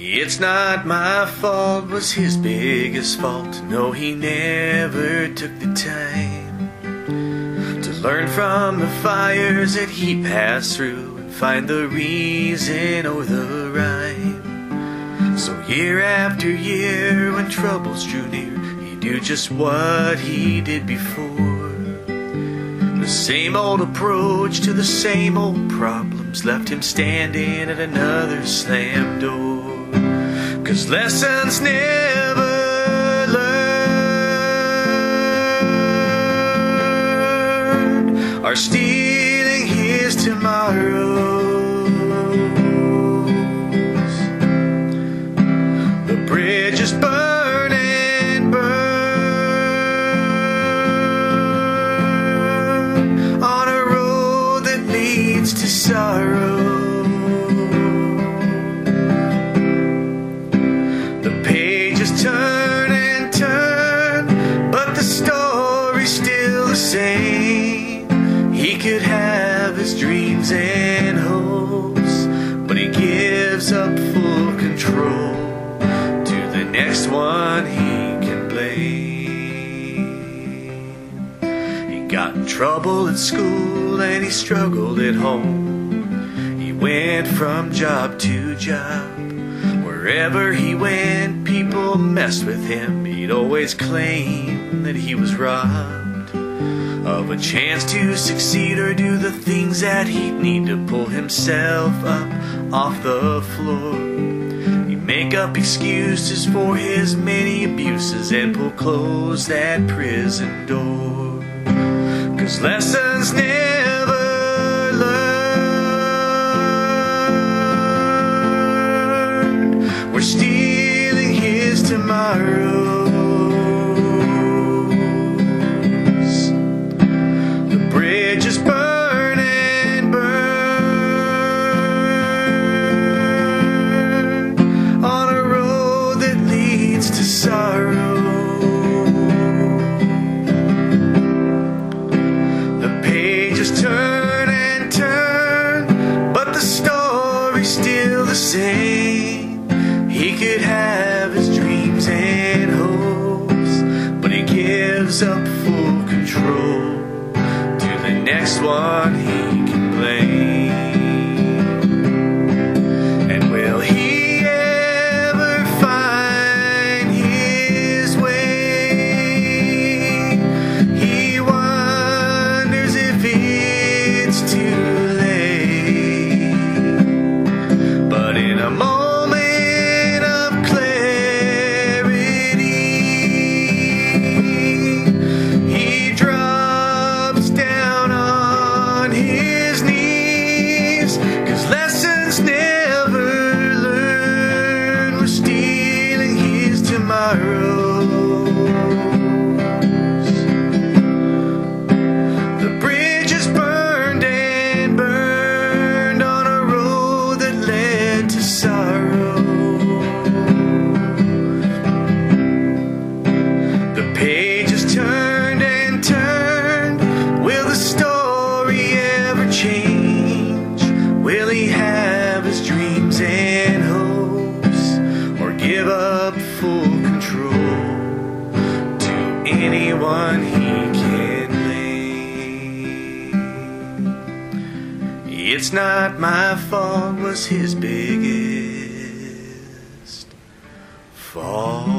It's not my fault, was his biggest fault. No, he never took the time to learn from the fires that he passed through and find the reason or the rhyme. So year after year, when troubles drew near, he'd do just what he did before. The same old approach to the same old problems left him standing at another slammed door. 'Cause lessons never learned are stealing his tomorrows. The bridge is burn and burn on a road that leads to sorrow. Turn and turn, but the story's still the same. He could have his dreams and hopes, but he gives up full control to the next one he can blame. He got in trouble at school and he struggled at home. He went from job to job. Wherever he went, people messed with him. He'd always claim that he was robbed of a chance to succeed or do the things that he'd need to pull himself up off the floor. He'd make up excuses for his many abuses and pull close that prison door. 'Cause lessons never we're stealing his tomorrows. The bridge is burn and burn on a road that leads to sorrow. The pages turn and turn, but the story's still the same. He could have his dreams and hopes, but he gives up full control to the next one he can blame. And will he ever find his way? He wonders if it's too late. But in a moment never learn, we're stealing his tomorrows. The bridge is burned and burned on a road that led to sorrow. The pages turned and turned. Will the story ever change? Will he have his dreams and hopes, or give up full control to anyone he can blame? It's not my fault, was his biggest fault.